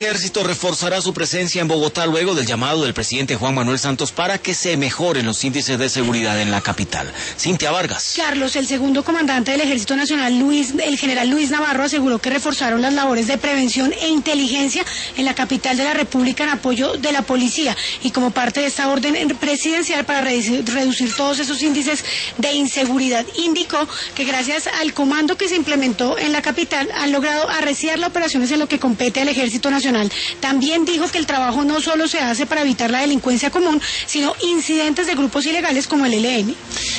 El Ejército reforzará su presencia en Bogotá luego del llamado del presidente Juan Manuel Santos para que se mejoren los índices de seguridad en la capital. Cintia Vargas. Carlos, el segundo comandante del Ejército Nacional, el general Luis Navarro, aseguró que reforzaron las labores de prevención e inteligencia en la capital de la República en apoyo de la policía y como parte de esta orden presidencial para reducir todos esos índices de inseguridad. Indicó que gracias al comando que se implementó en la capital han logrado arreciar las operaciones en lo que compete al Ejército Nacional. También dijo que el trabajo no solo se hace para evitar la delincuencia común, sino incidentes de grupos ilegales como el ELN.